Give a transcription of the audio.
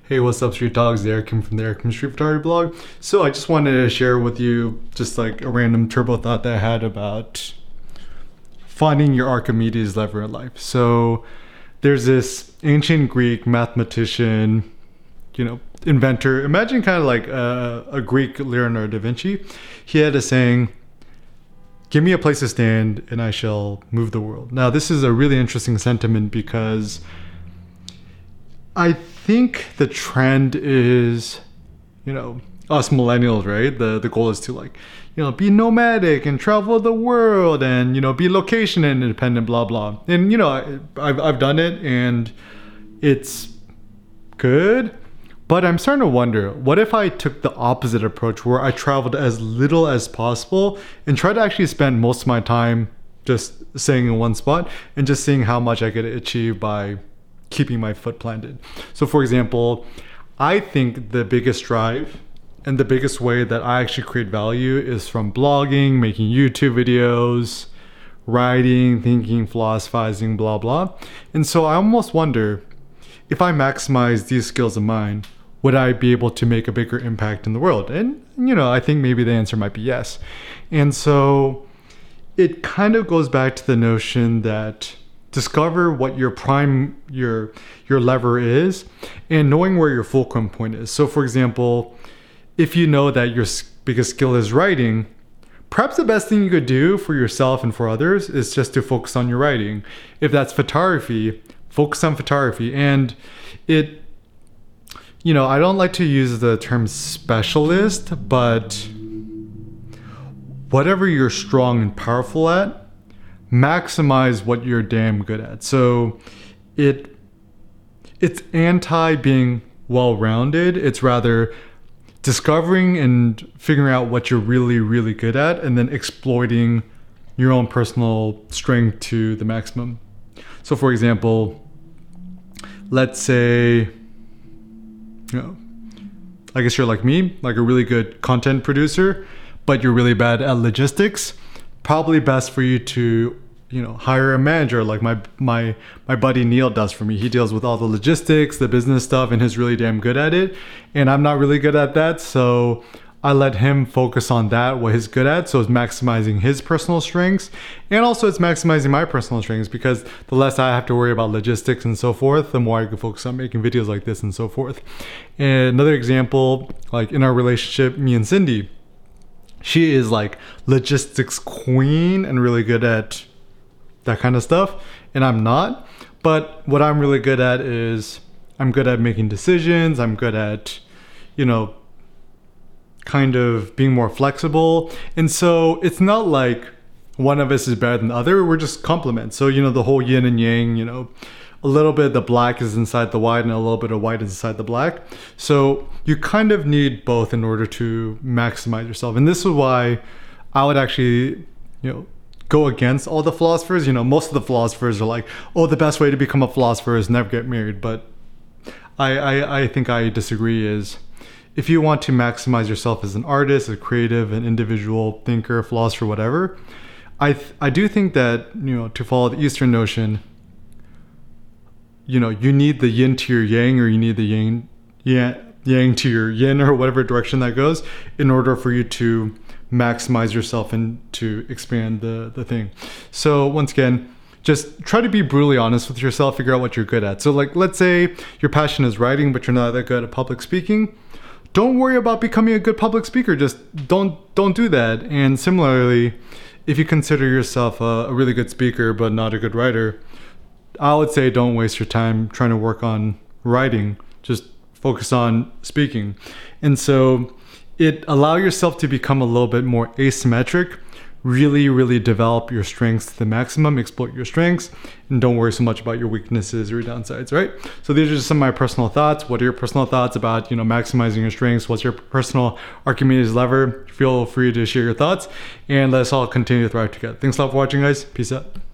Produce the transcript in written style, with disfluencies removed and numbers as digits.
Hey, what's up, Street Dogs? Eric Kim from the Eric Kim Street Photography blog. So I just wanted to share with you just like a random turbo thought that I had about finding your Archimedes lever in life. So there's this ancient Greek mathematician, inventor. Imagine kind of like a Greek Leonardo da Vinci. He had a saying, "Give me a place to stand and I shall move the world." Now, this is a really interesting sentiment because I think the trend is, us millennials, right? The goal is to be nomadic and travel the world and, be location independent, blah, blah. And, I've done it and it's good. But I'm starting to wonder, what if I took the opposite approach where I traveled as little as possible and tried to actually spend most of my time just staying in one spot and just seeing how much I could achieve by keeping my foot planted. So for example, I think the biggest drive and the biggest way that I actually create value is from blogging, making YouTube videos, writing, thinking, philosophizing, blah, blah. And so I almost wonder, if I maximize these skills of mine, would I be able to make a bigger impact in the world? And, I think maybe the answer might be yes. And so it kind of goes back to the notion that discover what your lever is and knowing where your fulcrum point is. So for example, if you know that your biggest skill is writing, perhaps the best thing you could do for yourself and for others is just to focus on your writing. If that's photography, focus on photography. And I don't like to use the term specialist, but whatever you're strong and powerful at, maximize what you're damn good at. So it's anti being well-rounded. It's rather discovering and figuring out what you're really, really good at and then exploiting your own personal strength to the maximum. So for example, let's say, I guess you're like me, like a really good content producer, but you're really bad at logistics. Probably best for you to, hire a manager like my buddy Neil does for me. He deals with all the logistics, the business stuff, and he's really damn good at it. And I'm not really good at that, so I let him focus on that, what he's good at. So it's maximizing his personal strengths. And also it's maximizing my personal strengths because the less I have to worry about logistics and so forth, the more I can focus on making videos like this and so forth. And another example, like in our relationship, me and Cindy, she is like logistics queen and really good at that kind of stuff. And I'm not. But what I'm really good at is I'm good at making decisions. I'm good at, kind of being more flexible. And so it's not like one of us is better than the other. We're just complements. So, the whole yin and yang, a little bit of the black is inside the white and a little bit of white is inside the black. So you kind of need both in order to maximize yourself. And this is why I would actually, go against all the philosophers. Most of the philosophers are like, oh, the best way to become a philosopher is never get married. But I think I disagree. Is if you want to maximize yourself as an artist, a creative, an individual thinker, philosopher, whatever, I do think that, to follow the Eastern notion, you need the yin to your yang, or you need the yang to your yin, or whatever direction that goes, in order for you to maximize yourself and to expand the thing. So once again, just try to be brutally honest with yourself, figure out what you're good at. So let's say your passion is writing, but you're not that good at public speaking. Don't worry about becoming a good public speaker. Just don't do that. And similarly, if you consider yourself a really good speaker but not a good writer, I would say don't waste your time trying to work on writing. Just focus on speaking. And so allow yourself to become a little bit more asymmetric. Really, really develop your strengths to the maximum, exploit your strengths, and don't worry so much about your weaknesses or your downsides, right? So these are just some of my personal thoughts. What are your personal thoughts about, maximizing your strengths? What's your personal Archimedes lever? Feel free to share your thoughts, and let's all continue to thrive together. Thanks a lot for watching, guys. Peace out.